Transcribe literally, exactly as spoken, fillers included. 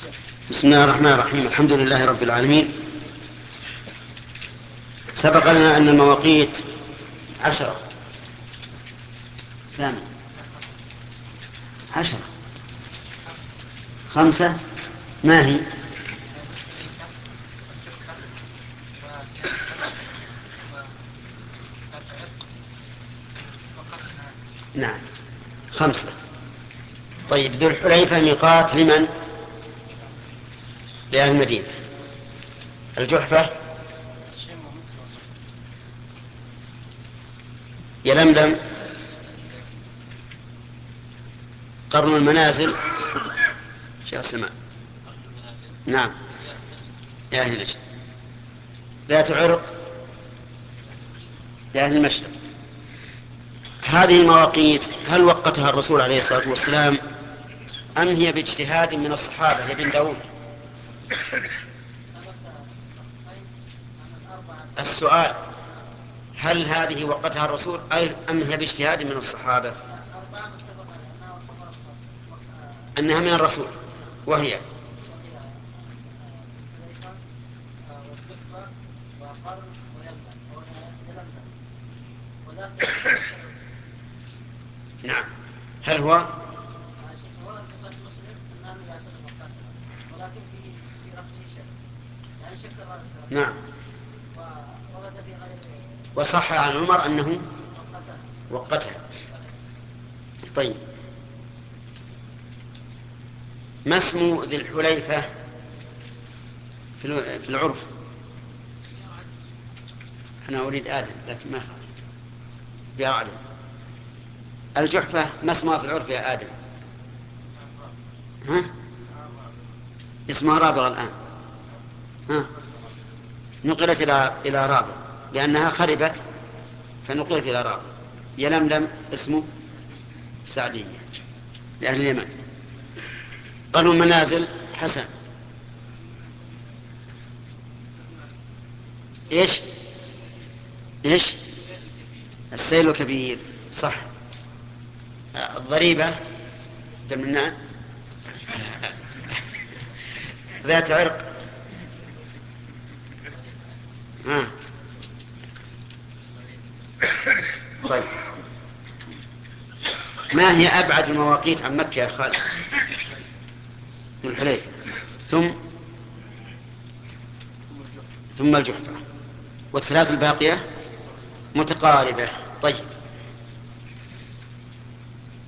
بسم الله الرحمن الرحيم. الحمد لله رب العالمين. سبق لنا أن المواقيت عشرة. سامي عشرة. خمسة ما هي؟ نعم خمسة. طيب ذو الحليفة ميقات لمن؟ لأهل المدينة. الجحفة يلملم قرن المنازل شيخ سماء. نعم يا أهل نجد. ذات عرق لأهل المشرق. هذه المواقيت هل وقتها الرسول عليه الصلاة والسلام أم هي باجتهاد من الصحابة لابن داود؟ السؤال هل هذه وقتها الرسول أي أم هي باجتهاد من الصحابة؟ أنها من الرسول. وهي نعم. هل هو نعم. وصح عن عمر أنه وقتها. طيب ما اسم ذي الحليفة في العرف؟ أنا أريد آدم لكن ما بيار عدم. الجحفة ما اسمها في العرف يا آدم؟ ها؟ اسمها رابغ الآن. ها؟ نقلت إلى إلى رابغ لأنها خربت فنقلت إلى رابغ. يلملم اسمه سعدية لأهل اليمن. قالوا منازل حسن. إيش إيش السيل كبير صح. الضريبة دمنان. ذات عرق. ها. طيب ما هي أبعد المواقيت عن مكة يا خالد؟ ذو الحليفة ثم ثم الجحفة والثلاث الباقية متقاربة. طيب